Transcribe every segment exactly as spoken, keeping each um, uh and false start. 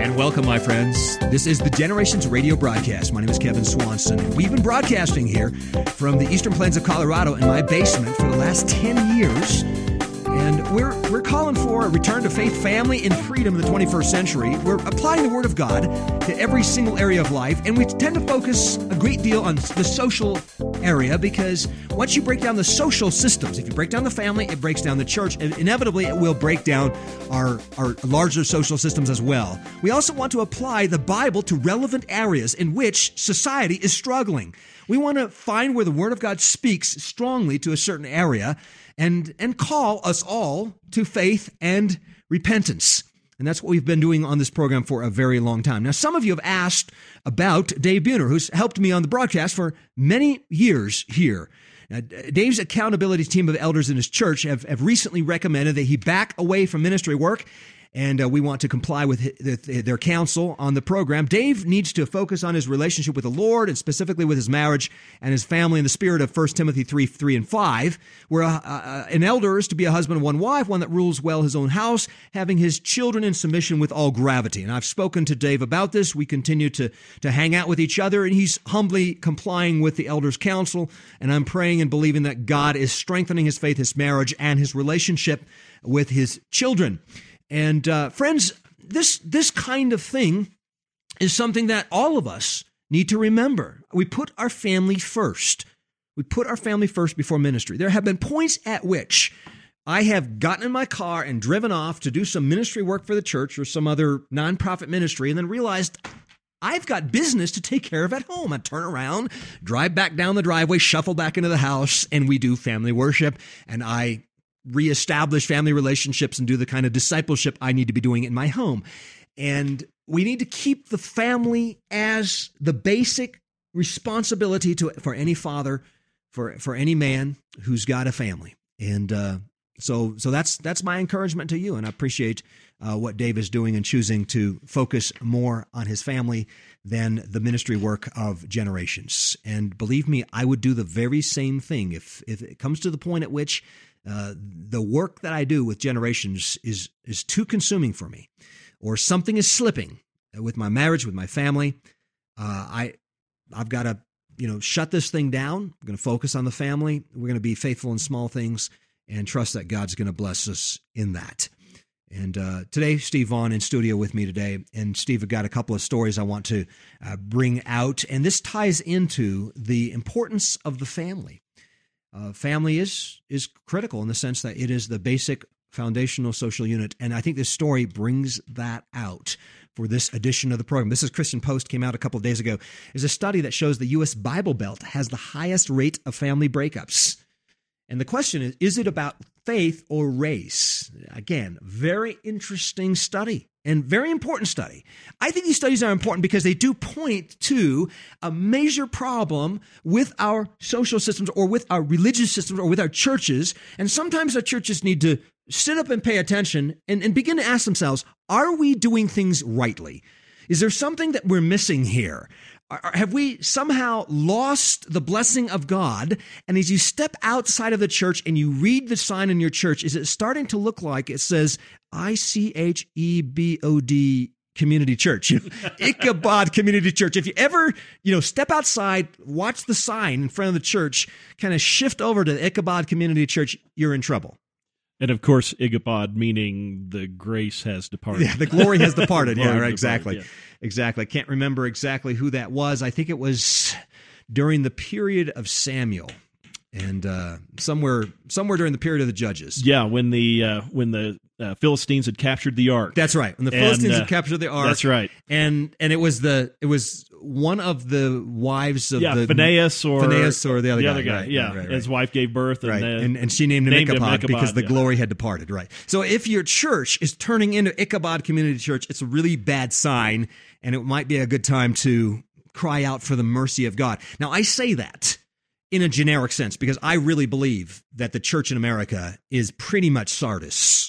And welcome, my friends. This is the Generations Radio broadcast. My name is Kevin Swanson, and we've been broadcasting here from the Eastern Plains of Colorado in my basement for the last ten years. And we're we're calling for a return to faith, family, and freedom in the twenty-first century. We're applying the Word of God to every single area of life, and we tend to focus a great deal on the social area because once you break down the social systems, if you break down the family, it breaks down the church, and inevitably it will break down our, our larger social systems as well. We also want to apply the Bible to relevant areas in which society is struggling. We want to find where the Word of God speaks strongly to a certain area and, and call us all to faith and repentance. And that's what we've been doing on this program for a very long time. Now, some of you have asked about Dave Buhner, who's helped me on the broadcast for many years here. Now, Dave's accountability team of elders in his church have, have recently recommended that he back away from ministry work, and uh, we want to comply with his, their counsel on the program. Dave needs to focus on his relationship with the Lord, and specifically with his marriage and his family in the spirit of First Timothy three, three and five, where uh, uh, an elder is to be a husband of one wife, one that rules well his own house, having his children in submission with all gravity. And I've spoken to Dave about this. We continue to, to hang out with each other, and he's humbly complying with the elder's counsel, and I'm praying and believing that God is strengthening his faith, his marriage, and his relationship with his children. And uh, friends, this this kind of thing is something that all of us need to remember. We put our family first. We put our family first before ministry. There have been points at which I have gotten in my car and driven off to do some ministry work for the church or some other nonprofit ministry, and then realized I've got business to take care of at home. I turn around, drive back down the driveway, shuffle back into the house, and we do family worship, and I reestablish family relationships and do the kind of discipleship I need to be doing in my home. And we need to keep the family as the basic responsibility to for any father, for, for any man who's got a family. And uh, so so that's that's my encouragement to you, and I appreciate uh, what Dave is doing and choosing to focus more on his family than the ministry work of Generations. And believe me, I would do the very same thing if if it comes to the point at which Uh, the work that I do with Generations is is too consuming for me, or something is slipping with my marriage, with my family. Uh, I I've got to you know shut this thing down. I'm going to focus on the family. We're going to be faithful in small things and trust that God's going to bless us in that. And uh, today, Steve Vaughn in studio with me today, and Steve, I've got a couple of stories I want to uh, bring out, and this ties into the importance of the family. Uh, family is is critical in the sense that it is the basic foundational social unit, and I think this story brings that out for this edition of the program. This is Christian Post, came out a couple of days ago. Is a study that shows the U S Bible Belt has the highest rate of family breakups. And the question is, is it about faith or race? Again, very interesting study and very important study. I think these studies are important because they do point to a major problem with our social systems or with our religious systems or with our churches. And sometimes our churches need to sit up and pay attention and, and begin to ask themselves, are we doing things rightly? Is there something that we're missing here? Have we somehow lost the blessing of God? And as you step outside of the church and you read the sign in your church, is it starting to look like it says I C H E B O D Community Church, Ichabod Community Church? If you ever, you know, step outside, watch the sign in front of the church, kind of shift over to Ichabod Community Church, you're in trouble. And of course, Ichabod meaning the grace has departed. Yeah, the glory has departed. Glory yeah, right, departed, exactly. yeah. Exactly. I can't remember exactly who that was. I think it was during the period of Samuel, and uh, somewhere somewhere during the period of the Judges. Yeah, when the uh, when the uh, Philistines had captured the ark. That's right. When the And, Philistines uh, had captured the ark. That's right. And and it was the it was one of the wives of yeah, the Phinehas or Phinehas or the other the guy. other guy. Right, yeah, right, right, right. his wife gave birth, and right, uh, and, and she named him named him Ichabod, Ichabod, because the yeah. glory had departed. Right. So if your church is turning into Ichabod Community Church, it's a really bad sign, and it might be a good time to cry out for the mercy of God. Now, I say that in a generic sense because I really believe that the church in America is pretty much Sardis.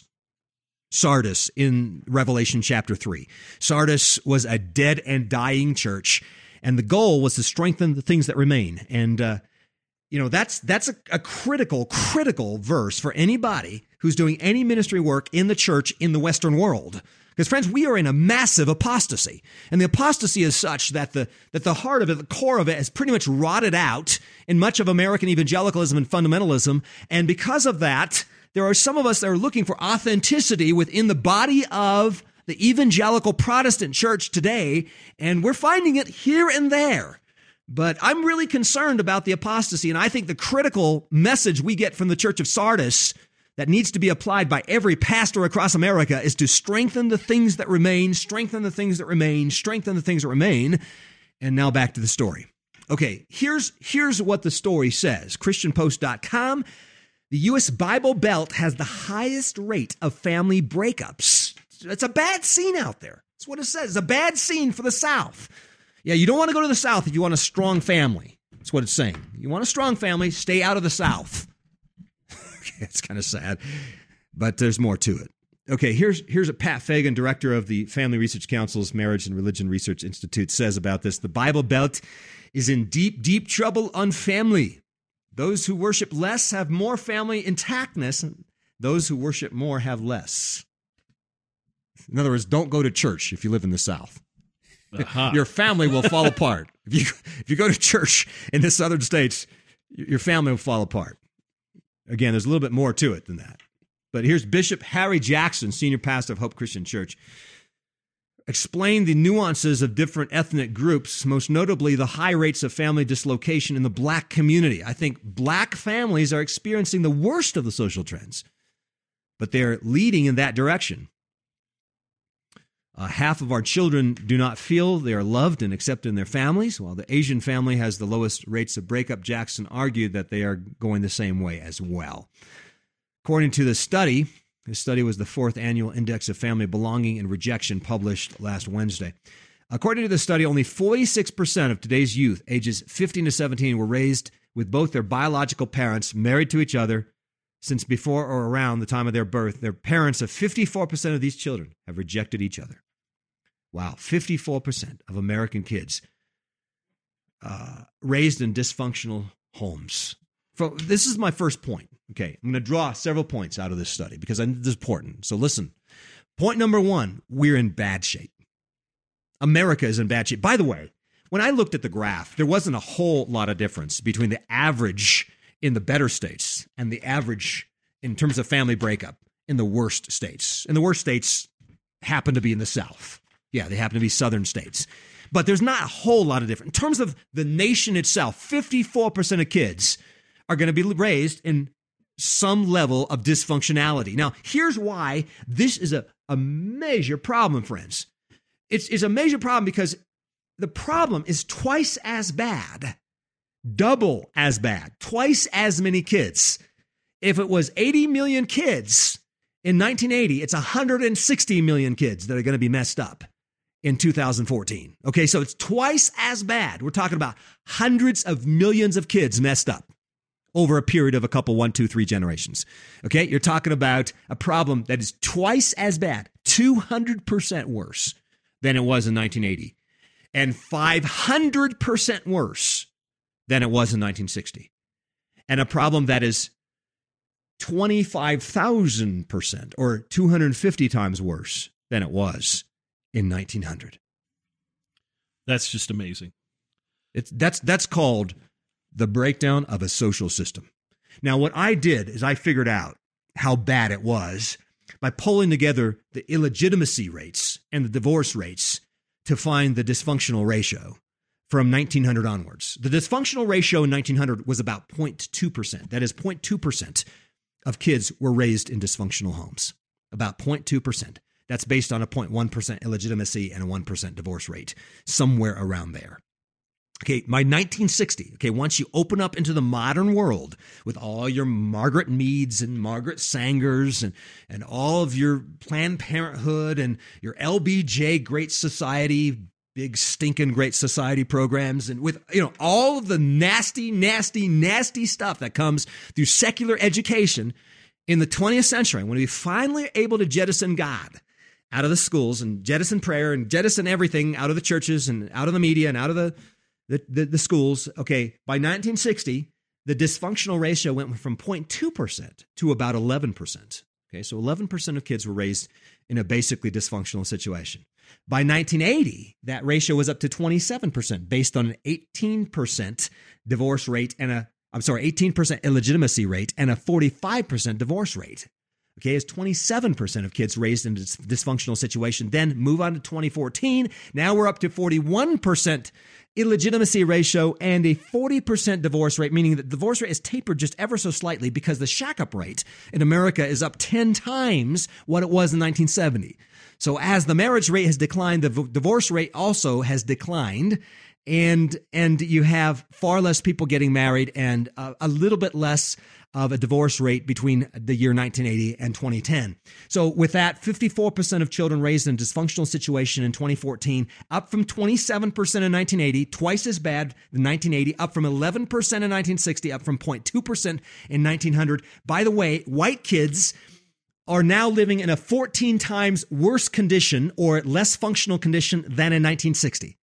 Sardis in Revelation chapter three. Sardis was a dead and dying church, and the goal was to strengthen the things that remain. And, uh, you know, that's that's a, a critical, critical verse for anybody who's doing any ministry work in the church in the Western world, Because, friends, we are in a massive apostasy. And the apostasy is such that the, that the heart of it, the core of it, has pretty much rotted out in much of American evangelicalism and fundamentalism. And because of that, there are some of us that are looking for authenticity within the body of the evangelical Protestant church today. And we're finding it here and there. But I'm really concerned about the apostasy. And I think the critical message we get from the Church of Sardis that needs to be applied by every pastor across America is to strengthen the things that remain, strengthen the things that remain, strengthen the things that remain. And now back to the story. Okay, here's, here's what the story says. Christian Post dot com, the U S Bible Belt has the highest rate of family breakups. It's a bad scene out there. That's what it says. It's a bad scene for the South. Yeah, you don't want to go to the South if you want a strong family. That's what it's saying. You want a strong family, stay out of the South. It's kind of sad, but there's more to it. Okay, here's here's what Pat Fagan, director of the Family Research Council's Marriage and Religion Research Institute, says about this. The Bible Belt is in deep, deep trouble on family. Those who worship less have more family intactness. Those who worship more have less. In other words, don't go to church if you live in the South. Uh-huh. Your family will fall apart. If you if you go to church in the southern states, your family will fall apart. Again, there's a little bit more to it than that. But here's Bishop Harry Jackson, senior pastor of Hope Christian Church, explain the nuances of different ethnic groups, most notably the high rates of family dislocation in the black community. I think black families are experiencing the worst of the social trends, but they're leading in that direction. Uh, half of our children do not feel they are loved and accepted in their families, while the Asian family has the lowest rates of breakup. Jackson argued that they are going the same way as well. According to the study, this study was the fourth annual Index of Family Belonging and Rejection published last Wednesday. According to the study, only forty-six percent of today's youth, ages fifteen to seventeen, were raised with both their biological parents married to each other since before or around the time of their birth. Their parents of fifty-four percent of these children have rejected each other. Wow, fifty-four percent of American kids uh, raised in dysfunctional homes. So this is my first point. Okay, I'm going to draw several points out of this study because I think this is important. So listen, point number one, we're in bad shape. America is in bad shape. By the way, when I looked at the graph, there wasn't a whole lot of difference between the average in the better states and the average in terms of family breakup in the worst states. And the worst states happen to be in the South. Yeah, they happen to be southern states. But there's not a whole lot of difference. In terms of the nation itself, fifty-four percent of kids are going to be raised in some level of dysfunctionality. Now, here's why this is a, a major problem, friends. It's, it's a major problem because the problem is twice as bad, double as bad, twice as many kids. If it was eighty million kids in nineteen eighty, it's one hundred sixty million kids that are going to be messed up in two thousand fourteen. Okay, so it's twice as bad. We're talking about hundreds of millions of kids messed up over a period of a couple, one, two, three generations. Okay, you're talking about a problem that is twice as bad, two hundred percent worse than it was in nineteen eighty, and five hundred percent worse than it was in nineteen sixty. And a problem that is twenty-five thousand percent or two hundred fifty times worse than it was in nineteen hundred. That's just amazing. It's that's that's called the breakdown of a social system. Now, what I did is I figured out how bad it was by pulling together the illegitimacy rates and the divorce rates to find the dysfunctional ratio from nineteen hundred onwards. The dysfunctional ratio in nineteen hundred was about zero point two percent. That is zero point two percent of kids were raised in dysfunctional homes. About zero point two percent. That's based on a zero point one percent illegitimacy and a one percent divorce rate, somewhere around there. Okay, by nineteen sixty, okay, once you open up into the modern world with all your Margaret Meads and Margaret Sangers and, and all of your Planned Parenthood and your L B J Great Society, big stinking Great Society programs, and with, you know, all of the nasty, nasty, nasty stuff that comes through secular education in the twentieth century, when we finally are able to jettison God out of the schools and jettison prayer and jettison everything out of the churches and out of the media and out of the, the, the, the schools. Okay, by nineteen sixty, the dysfunctional ratio went from zero point two percent to about eleven percent. Okay, so eleven percent of kids were raised in a basically dysfunctional situation. By nineteen eighty, that ratio was up to twenty-seven percent based on an eighteen percent divorce rate and a, I'm sorry, eighteen percent illegitimacy rate and a forty-five percent divorce rate. Okay, it's twenty-seven percent of kids raised in a dysfunctional situation. Then move on to twenty fourteen. Now we're up to forty-one percent illegitimacy ratio and a forty percent divorce rate, meaning that the divorce rate is tapered just ever so slightly because the shack-up rate in America is up ten times what it was in nineteen seventy. So as the marriage rate has declined, the v- divorce rate also has declined, and and you have far less people getting married and uh, a little bit less of a divorce rate between the year nineteen eighty and twenty ten. So with that, fifty-four percent of children raised in a dysfunctional situation in twenty fourteen, up from twenty-seven percent in nineteen eighty, twice as bad in nineteen eighty, up from eleven percent in nineteen sixty, up from zero point two percent in nineteen hundred. By the way, white kids are now living in a fourteen times worse condition or less functional condition than in nineteen sixty.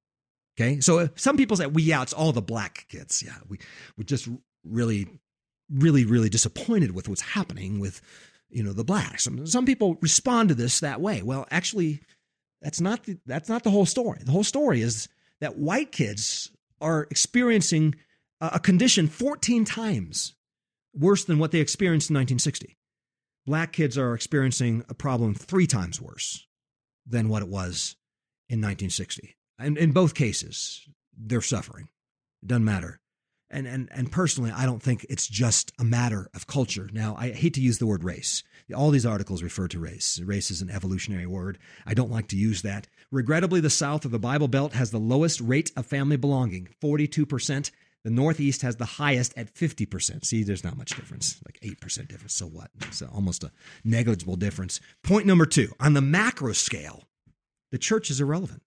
Okay, so some people say, well, yeah, it's all the black kids. Yeah, we, we're just really... really, really disappointed with what's happening with, you know, the blacks. Some, some people respond to this that way. Well, actually, that's not the, that's not the whole story. The whole story is that white kids are experiencing a, a condition fourteen times worse than what they experienced in nineteen sixty. Black kids are experiencing a problem three times worse than what it was in nineteen sixty. And in both cases, they're suffering. It doesn't matter. And, and and personally, I don't think it's just a matter of culture. Now, I hate to use the word race. All these articles refer to race. Race is an evolutionary word. I don't like to use that. Regrettably, the South or the Bible Belt has the lowest rate of family belonging, forty-two percent. The Northeast has the highest at fifty percent. See, there's not much difference, like eight percent difference. So what? It's almost a negligible difference. Point number two, on the macro scale, the church is irrelevant.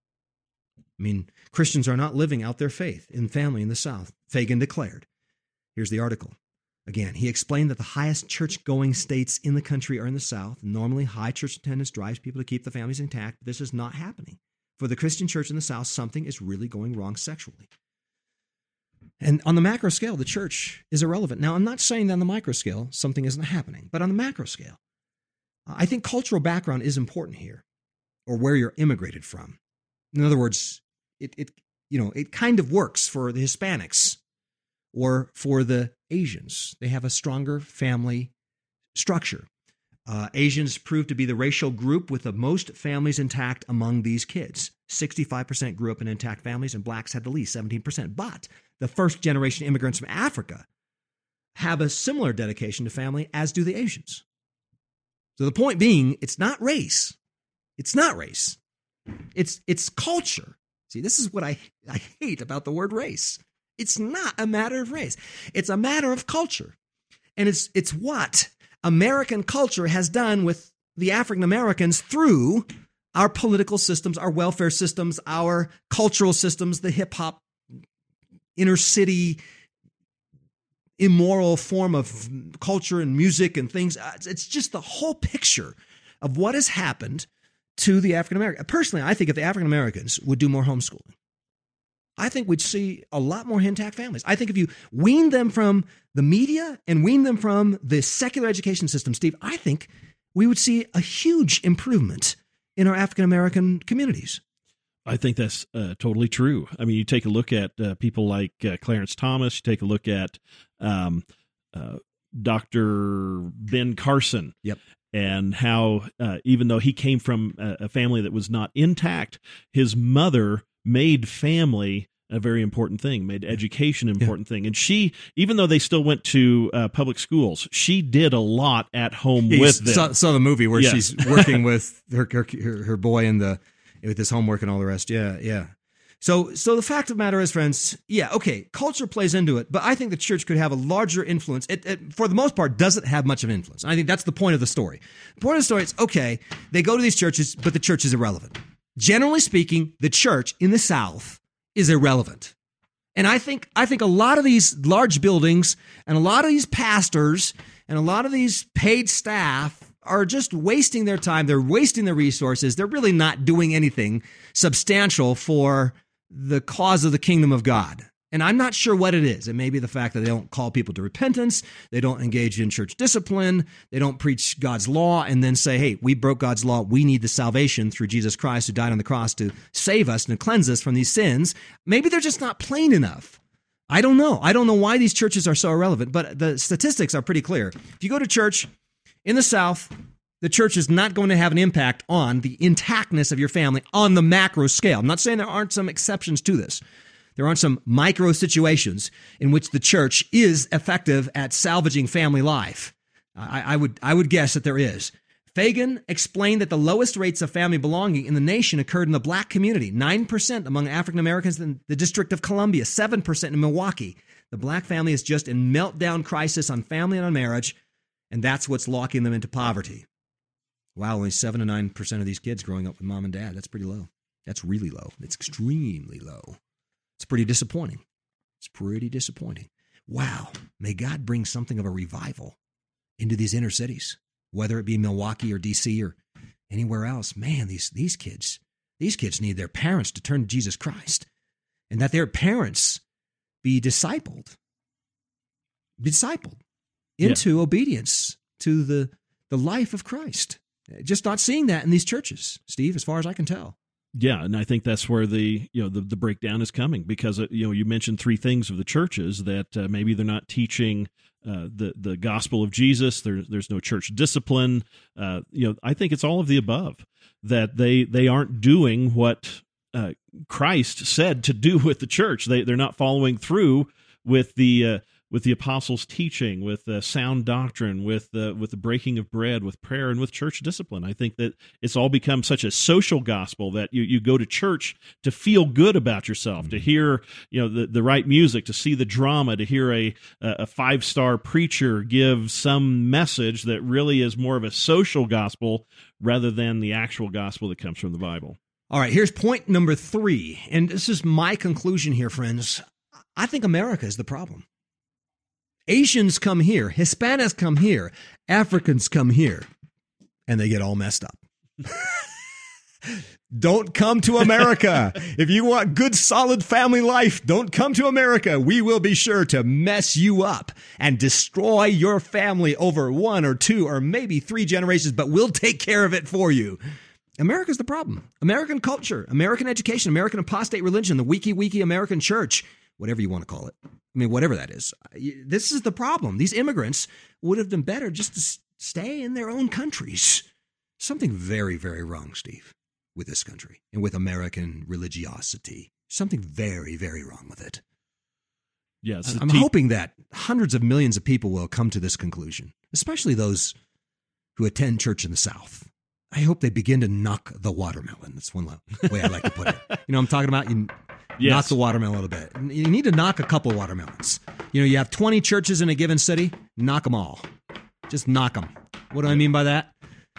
I mean, Christians are not living out their faith in family in the South, Fagan declared. Here's the article. Again, he explained that the highest church-going states in the country are in the South. Normally, high church attendance drives people to keep the families intact, but this is not happening. For the Christian church in the South, something is really going wrong sexually. And on the macro scale, the church is irrelevant. Now, I'm not saying that on the micro scale, something isn't happening, but on the macro scale, I think cultural background is important here, or where you're immigrated from. In other words, It, it, you know, it kind of works for the Hispanics or for the Asians. They have a stronger family structure. Uh, Asians proved to be the racial group with the most families intact among these kids. sixty-five percent grew up in intact families, and blacks had the least, seventeen percent. But the first generation immigrants from Africa have a similar dedication to family, as do the Asians. So the point being, it's not race. It's not race. It's it's culture. See, this is what I, I hate about the word race. It's not a matter of race. It's a matter of culture. And it's it's what American culture has done with the African Americans through our political systems, our welfare systems, our cultural systems, the hip-hop, inner city, immoral form of culture and music and things. It's just the whole picture of what has happened to the African American. Personally, I think if the African Americans would do more homeschooling, I think we'd see a lot more intact families. I think if you wean them from the media and wean them from the secular education system, Steve, I think we would see a huge improvement in our African American communities. I think that's uh, totally true. I mean, you take a look at uh, people like uh, Clarence Thomas, you take a look at um, uh, Doctor Ben Carson. Yep. And how, uh, even though he came from a, a family that was not intact, his mother made family a very important thing, made education an important yeah. thing. And she, even though they still went to uh, public schools, she did a lot at home yeah, with them. Saw, saw the movie where yes. she's working with her, her her boy and the with his homework and all the rest. Yeah, yeah. So, so the fact of the matter is, friends, yeah, okay, culture plays into it, but I think the church could have a larger influence. It, it, for the most part, doesn't have much of influence. I think that's the point of the story. The point of the story is, okay, they go to these churches, but the church is irrelevant. Generally speaking, the church in the South is irrelevant. And I think, I think a lot of these large buildings and a lot of these pastors and a lot of these paid staff are just wasting their time. They're wasting their resources. They're really not doing anything substantial for the cause of the kingdom of God. And I'm not sure what it is. It may be the fact that they don't call people to repentance. They don't engage in church discipline. They don't preach God's law and then say, hey, we broke God's law. We need the salvation through Jesus Christ who died on the cross to save us and to cleanse us from these sins. Maybe they're just not plain enough. I don't know. I don't know why these churches are so irrelevant, but the statistics are pretty clear. If you go to church in the South, the church is not going to have an impact on the intactness of your family on the macro scale. I'm not saying there aren't some exceptions to this. There aren't some micro situations in which the church is effective at salvaging family life. I, I would I would guess that there is. Fagan explained that the lowest rates of family belonging in the nation occurred in the black community, nine percent among African Americans in the District of Columbia, seven percent in Milwaukee. The black family is just in meltdown crisis on family and on marriage, and that's what's locking them into poverty. Wow, only seven to nine percent of these kids growing up with mom and dad. That's pretty low. That's really low. It's extremely low. It's pretty disappointing. It's pretty disappointing. Wow. May God bring something of a revival into these inner cities, whether it be Milwaukee or D C or anywhere else. Man, these, these kids, these kids need their parents to turn to Jesus Christ, and that their parents be discipled, be discipled into yeah. obedience to the, the life of Christ. Just not seeing that in these churches, Steve, as far as I can tell. Yeah, and I think that's where the you know the, the breakdown is coming, because you know you mentioned three things of the churches that uh, maybe they're not teaching uh, the the gospel of Jesus. There's there's no church discipline. Uh, you know, I think it's all of the above, that they they aren't doing what uh, Christ said to do with the church. They they're not following through with the uh, with the apostles' teaching, with uh, sound doctrine, with uh, with the breaking of bread, with prayer, and with church discipline. I think that it's all become such a social gospel that you, you go to church to feel good about yourself, to hear you know the, the right music, to see the drama, to hear a a five star preacher give some message that really is more of a social gospel rather than the actual gospel that comes from the Bible. All right, here's point number three, and this is my conclusion here, friends. I think America is the problem. Asians come here, Hispanics come here, Africans come here, and they get all messed up. Don't come to America. If you want good, solid family life, don't come to America. We will be sure to mess you up and destroy your family over one or two or maybe three generations, but we'll take care of it for you. America's the problem. American culture, American education, American apostate religion, the wiki wiki American church, whatever you want to call it. I mean, whatever that is. This is the problem. These immigrants would have done better just to stay in their own countries. Something very, very wrong, Steve, with this country and with American religiosity. Something very, very wrong with it. Yes, I'm te- hoping that hundreds of millions of people will come to this conclusion, especially those who attend church in the South. I hope they begin to knock the watermelon. That's one way I like to put it. You know what I'm talking about? You yes. knock the watermelon a bit. You need to knock a couple of watermelons. You know, you have twenty churches in a given city, knock them all. Just knock them. What do I mean by that?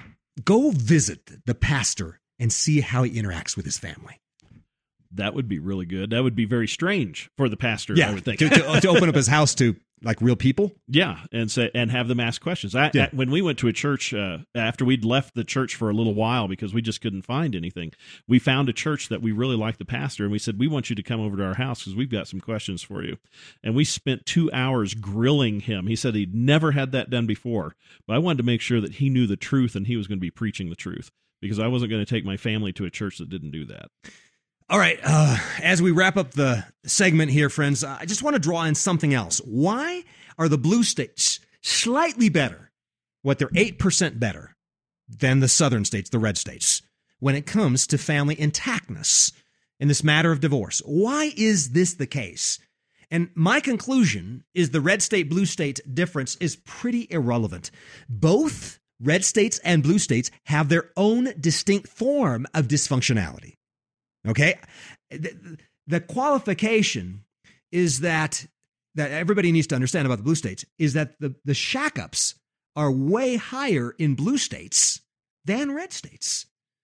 Go visit the pastor and see how he interacts with his family. That would be really good. That would be very strange for the pastor, yeah, I would think. to, to, to open up his house to like real people. Yeah, and say and have them ask questions. I, yeah. I, when we went to a church uh, after we'd left the church for a little while because we just couldn't find anything, we found a church that we really liked the pastor, and we said, we want you to come over to our house because we've got some questions for you. And we spent two hours grilling him. He said he'd never had that done before, but I wanted to make sure that he knew the truth and he was going to be preaching the truth, because I wasn't going to take my family to a church that didn't do that. All right, uh, as we wrap up the segment here, friends, I just want to draw in something else. Why are the blue states slightly better, what they're eight percent better than the southern states, the red states, when it comes to family intactness in this matter of divorce? Why is this the case? And my conclusion is the red state, blue state difference is pretty irrelevant. Both red states and blue states have their own distinct form of dysfunctionality. Okay, the, the qualification is that that everybody needs to understand about the blue states is that the, the shack-ups are way higher in blue states than red states.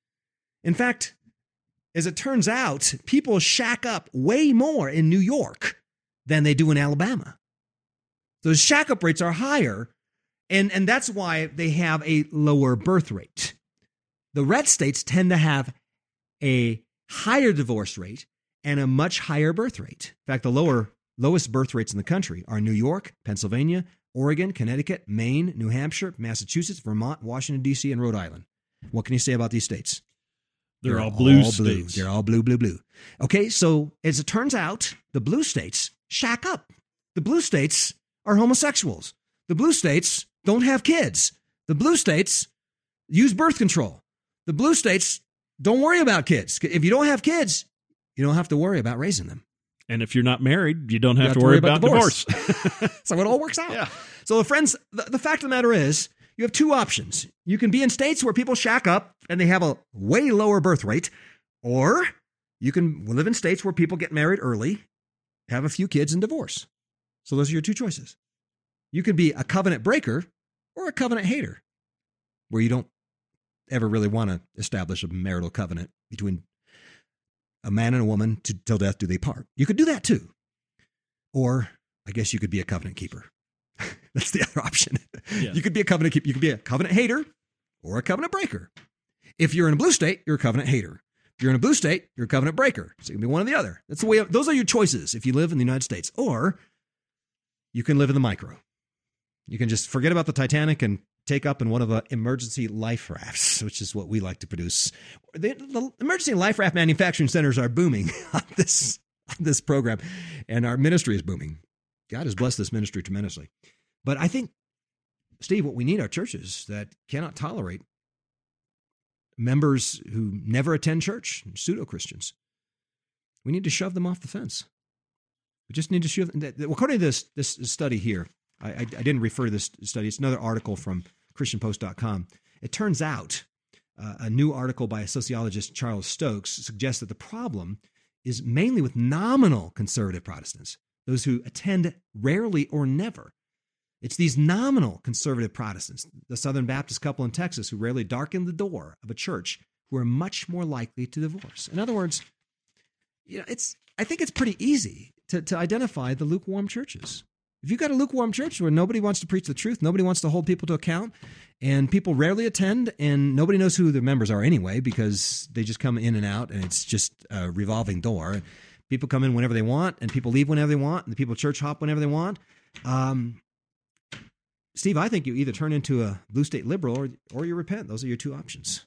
In fact, as it turns out, people shack up way more in New York than they do in Alabama. Those shack-up rates are higher, and, and that's why they have a lower birth rate. The red states tend to have a higher divorce rate and a much higher birth rate. In fact, the lower lowest birth rates in the country are New York, Pennsylvania, Oregon, Connecticut, Maine, New Hampshire, Massachusetts, Vermont, Washington, D C, and Rhode Island. What can you say about these states? They're, They're all, all blue all blue. states. They're all blue, blue, blue. Okay, so as it turns out, the blue states shack up. The blue states are homosexuals. The blue states don't have kids. The blue states use birth control. The blue states don't worry about kids. If you don't have kids, you don't have to worry about raising them. And if you're not married, you don't have, you have to, to worry, worry about, about divorce. divorce. So it all works out. Yeah. So, friends, the, the fact of the matter is, you have two options. You can be in states where people shack up and they have a way lower birth rate, or you can live in states where people get married early, have a few kids, and divorce. So those are your two choices. You could be a covenant breaker or a covenant hater, where you don't ever really want to establish a marital covenant between a man and a woman to, till death do they part. You could do that too. Or I guess you could be a covenant keeper. That's the other option. Yeah. You could be a covenant keeper. You could be a covenant hater or a covenant breaker. If you're in a blue state, you're a covenant hater. If you're in a blue state, you're a covenant breaker. So you can be one or the other. That's the way. Those are your choices if you live in the United States. Or you can live in the micro. You can just forget about the Titanic and take up in one of the emergency life rafts, which is what we like to produce. The, the emergency life raft manufacturing centers are booming on this, on this program, and our ministry is booming. God has blessed this ministry tremendously. But I think, Steve, what we need are churches that cannot tolerate members who never attend church, pseudo-Christians. We need to shove them off the fence. We just need to shove them. According to this, this study here, I, I, I didn't refer to this study. It's another article from Christian Post dot com. It turns out uh, a new article by sociologist Charles Stokes suggests that the problem is mainly with nominal conservative Protestants, those who attend rarely or never. It's these nominal conservative Protestants, the Southern Baptist couple in Texas who rarely darken the door of a church, who are much more likely to divorce. In other words, you know, it's I think it's pretty easy to, to identify the lukewarm churches. If you've got a lukewarm church where nobody wants to preach the truth, nobody wants to hold people to account, and people rarely attend, and nobody knows who the members are anyway because they just come in and out, and it's just a revolving door. People come in whenever they want, and people leave whenever they want, and the people church hop whenever they want. Um, Steve, I think you either turn into a blue state liberal or, or you repent. Those are your two options.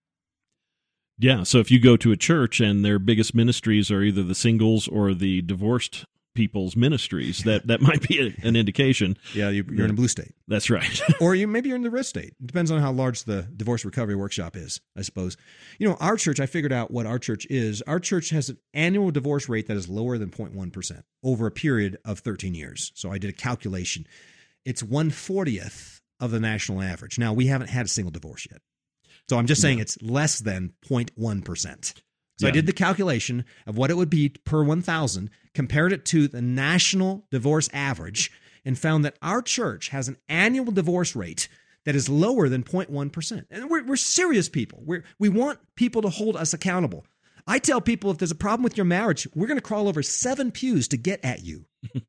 Yeah, so if you go to a church and their biggest ministries are either the singles or the divorced people's ministries, that, that might be a, an indication. Yeah, you, you're in a blue state. That's right. Or you maybe you're in the red state. It depends on how large the divorce recovery workshop is, I suppose. You know, our church, I figured out what our church is. Our church has an annual divorce rate that is lower than zero point one percent over a period of thirteen years. So I did a calculation. It's one fortieth of the national average. Now, we haven't had a single divorce yet. So I'm just saying yeah. It's less than zero point one percent. So yeah. I did the calculation of what it would be per one thousand, compared it to the national divorce average, and found that our church has an annual divorce rate that is lower than zero point one percent. And we're, we're serious people. We're, we want people to hold us accountable. I tell people if there's a problem with your marriage, we're going to crawl over seven pews to get at you.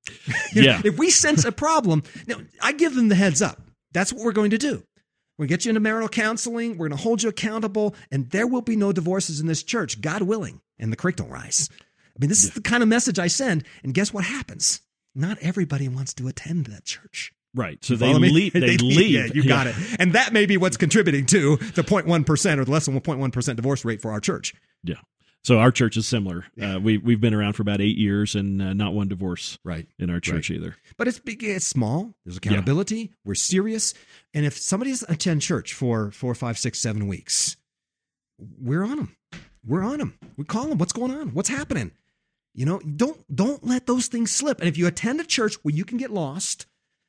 Yeah. If we sense a problem, now, I give them the heads up. That's what we're going to do. We're going to get you into marital counseling. We're going to hold you accountable, and there will be no divorces in this church, God willing, and the creek don't rise. I mean, this yeah. is the kind of message I send, and guess what happens? Not everybody wants to attend that church. Right. So they leave. They, they leave. Yeah, you got yeah. it. And that may be what's contributing to the zero point one percent or the less than one point one percent divorce rate for our church. Yeah. So our church is similar. Uh, we, we've been around for about eight years and uh, not one divorce right. in our church right. either. But it's big, it's small. There's accountability. Yeah. We're serious. And if somebody doesn't attend church for four, five, six, seven weeks, we're on them. We're on them. We call them. What's going on? What's happening? You know, don't don't let those things slip. And if you attend a church where you can get lost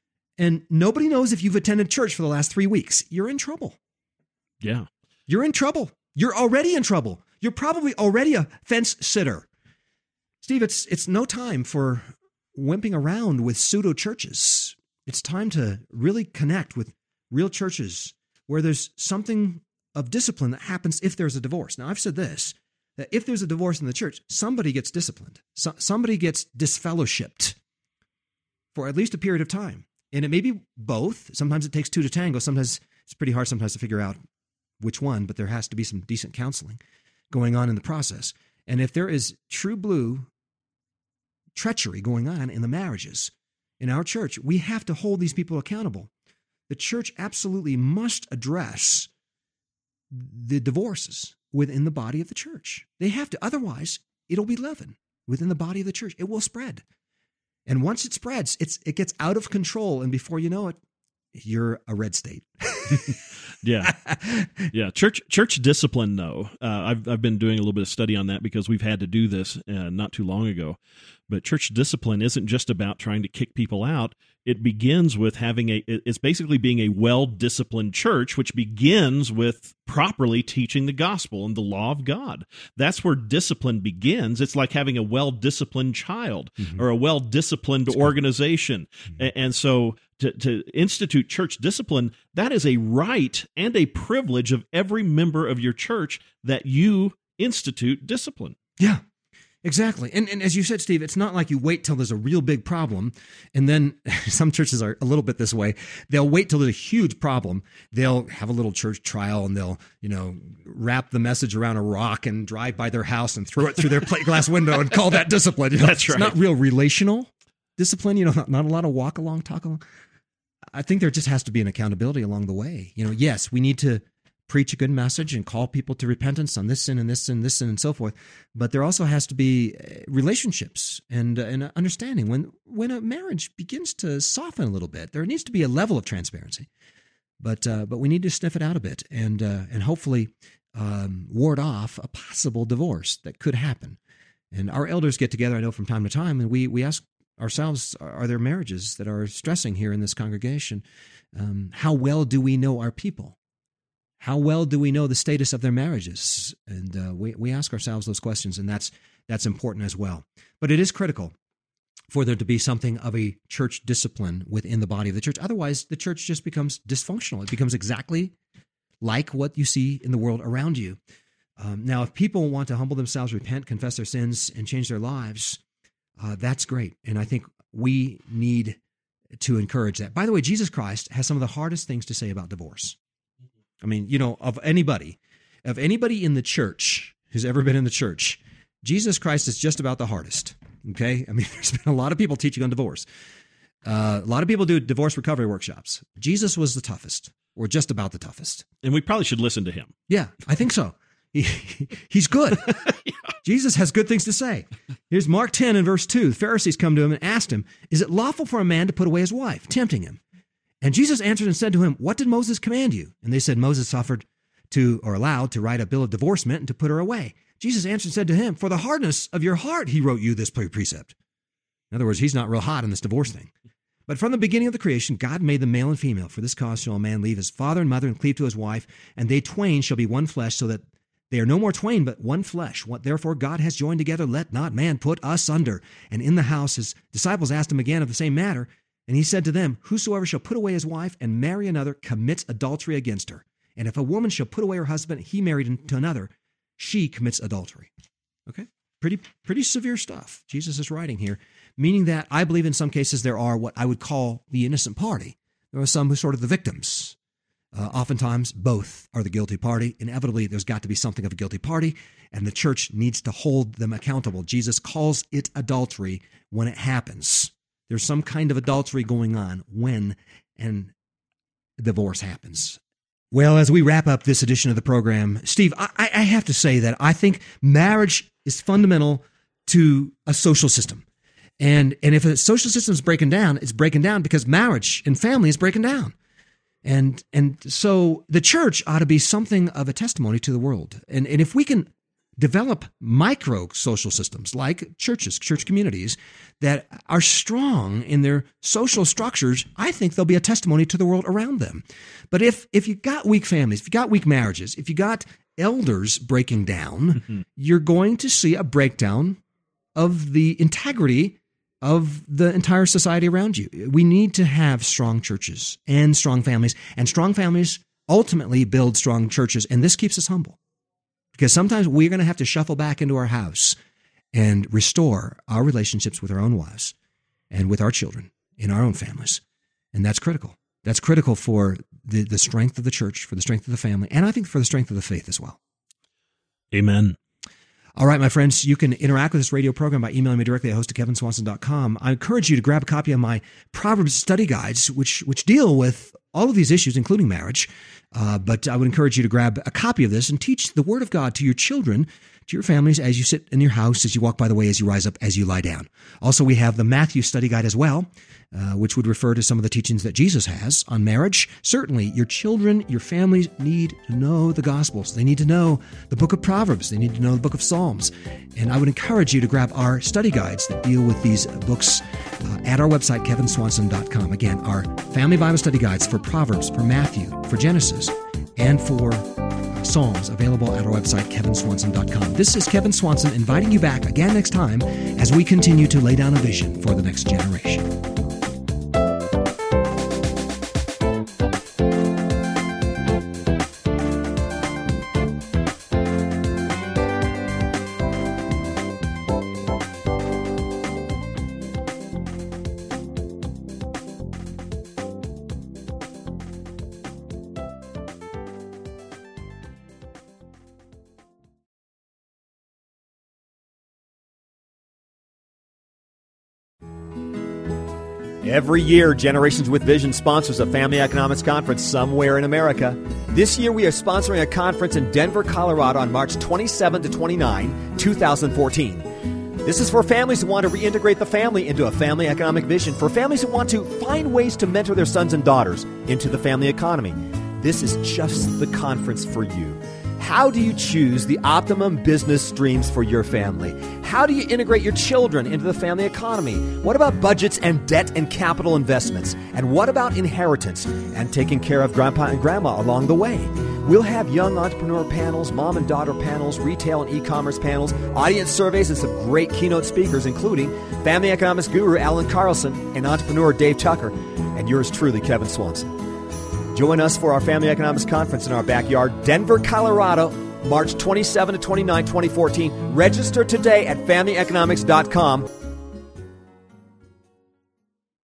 and nobody knows if you've attended church for the last three weeks, you're in trouble. Yeah. You're in trouble. You're already in trouble. You're probably already a fence sitter. Steve, it's it's no time for wimping around with pseudo churches. It's time to really connect with real churches where there's something of discipline that happens if there's a divorce. Now, I've said this, that if there's a divorce in the church, somebody gets disciplined. So, somebody gets disfellowshipped for at least a period of time. And it may be both. Sometimes it takes two to tango. Sometimes it's pretty hard sometimes to figure out which one, but there has to be some decent counseling going on in the process. And if there is true blue treachery going on in the marriages in our church. We have to hold these people accountable. The church absolutely must address the divorces within the body of the church. They have to, otherwise it'll be leaven within the body of the church. It will spread. And once it spreads, it's it gets out of control, and before you know it, you're a red state. yeah, yeah. Church church discipline, though. Uh, I've I've been doing a little bit of study on that because we've had to do this uh, not too long ago. But church discipline isn't just about trying to kick people out. It begins with having a. It's basically being a well-disciplined church, which begins with properly teaching the gospel and the law of God. That's where discipline begins. It's like having a well-disciplined child mm-hmm. or a well-disciplined That's organization, mm-hmm. and so. To, to institute church discipline, that is a right and a privilege of every member of your church that you institute discipline. Yeah, exactly. And, and as you said, Steve, it's not like you wait till there's a real big problem, and then some churches are a little bit this way. They'll wait till there's a huge problem. They'll have a little church trial, and they'll, you know, wrap the message around a rock and drive by their house and throw it through their plate glass window and call that discipline. You know, That's right. It's not real relational discipline, you know, not, not a lot of walk along, talk along. I think there just has to be an accountability along the way. You know, yes, we need to preach a good message and call people to repentance on this sin and this sin, this sin, and so forth. But there also has to be relationships and uh, and understanding. When when a marriage begins to soften a little bit, there needs to be a level of transparency. But uh, but we need to sniff it out a bit and uh, and hopefully um, ward off a possible divorce that could happen. And our elders get together, I know, from time to time, and we we ask ourselves, are there marriages that are stressing here in this congregation? Um, how well do we know our people? How well do we know the status of their marriages? And uh, we, we ask ourselves those questions, and that's that's important as well. But it is critical for there to be something of a church discipline within the body of the church. Otherwise, the church just becomes dysfunctional. It becomes exactly like what you see in the world around you. Um, now, if people want to humble themselves, repent, confess their sins, and change their lives, Uh, that's great, and I think we need to encourage that. By the way, Jesus Christ has some of the hardest things to say about divorce. I mean, you know, of anybody, of anybody in the church who's ever been in the church, Jesus Christ is just about the hardest, okay? I mean, there's been a lot of people teaching on divorce. Uh, a lot of people do divorce recovery workshops. Jesus was the toughest, or just about the toughest. And we probably should listen to him. Yeah, I think so. He, he's good. Yeah. Jesus has good things to say. Here's Mark ten and verse two. The Pharisees come to him and asked him, is it lawful for a man to put away his wife? Tempting him. And Jesus answered and said to him, what did Moses command you? And they said, Moses suffered to, or allowed to write a bill of divorcement and to put her away. Jesus answered and said to him, for the hardness of your heart, he wrote you this precept. In other words, he's not real hot on this divorce thing. But from the beginning of the creation, God made them male and female. For this cause shall a man leave his father and mother and cleave to his wife, and they twain shall be one flesh, so that they are no more twain, but one flesh. What therefore God has joined together, let not man put asunder. And in the house his disciples asked him again of the same matter, and he said to them, whosoever shall put away his wife and marry another commits adultery against her. And if a woman shall put away her husband, he married to another, she commits adultery. Okay? Pretty, pretty severe stuff Jesus is writing here, meaning that I believe in some cases there are what I would call the innocent party. There are some who are sort of the victims. Uh, oftentimes, both are the guilty party. Inevitably, there's got to be something of a guilty party, and the church needs to hold them accountable. Jesus calls it adultery when it happens. There's some kind of adultery going on when and divorce happens. Well, as we wrap up this edition of the program, Steve, I, I have to say that I think marriage is fundamental to a social system. And, and if a social system is breaking down, it's breaking down because marriage and family is breaking down. And and so the church ought to be something of a testimony to the world. And, and if we can develop micro social systems like churches, church communities that are strong in their social structures, I think they'll be a testimony to the world around them. But if if you got weak families, if you got weak marriages, if you got elders breaking down, mm-hmm. you're going to see a breakdown of the integrity of the entire society around you. We need to have strong churches and strong families, and strong families ultimately build strong churches, and this keeps us humble. Because sometimes we're going to have to shuffle back into our house and restore our relationships with our own wives and with our children in our own families. And that's critical. That's critical for the, the strength of the church, for the strength of the family, and I think for the strength of the faith as well. Amen. All right, my friends, you can interact with this radio program by emailing me directly at host at kevin swanson dot com. I encourage you to grab a copy of my Proverbs study guides, which which deal with all of these issues, including marriage. Uh, but I would encourage you to grab a copy of this and teach the Word of God to your children, to your families, as you sit in your house, as you walk by the way, as you rise up, as you lie down. Also, we have the Matthew study guide as well, uh, which would refer to some of the teachings that Jesus has on marriage. Certainly, your children, your families need to know the Gospels. They need to know the book of Proverbs. They need to know the book of Psalms. And I would encourage you to grab our study guides that deal with these books uh, at our website, kevin swanson dot com. Again, our family Bible study guides for Proverbs, for Matthew, for Genesis, and for Psalms, available at our website, kevin swanson dot com. This is Kevin Swanson inviting you back again next time as we continue to lay down a vision for the next generation. Every year, Generations with Vision sponsors a family economics conference somewhere in America. This year, we are sponsoring a conference in Denver, Colorado on March twenty-seventh to twenty-ninth, twenty fourteen. This is for families who want to reintegrate the family into a family economic vision, for families who want to find ways to mentor their sons and daughters into the family economy. This is just the conference for you. How do you choose the optimum business streams for your family? How do you integrate your children into the family economy? What about budgets and debt and capital investments? And what about inheritance and taking care of grandpa and grandma along the way? We'll have young entrepreneur panels, mom and daughter panels, retail and e-commerce panels, audience surveys, and some great keynote speakers, including family economics guru Alan Carlson and entrepreneur Dave Tucker, and yours truly, Kevin Swanson. Join us for our Family Economics Conference in our backyard, Denver, Colorado, March twenty-seventh to twenty-ninth, twenty fourteen. Register today at family economics dot com.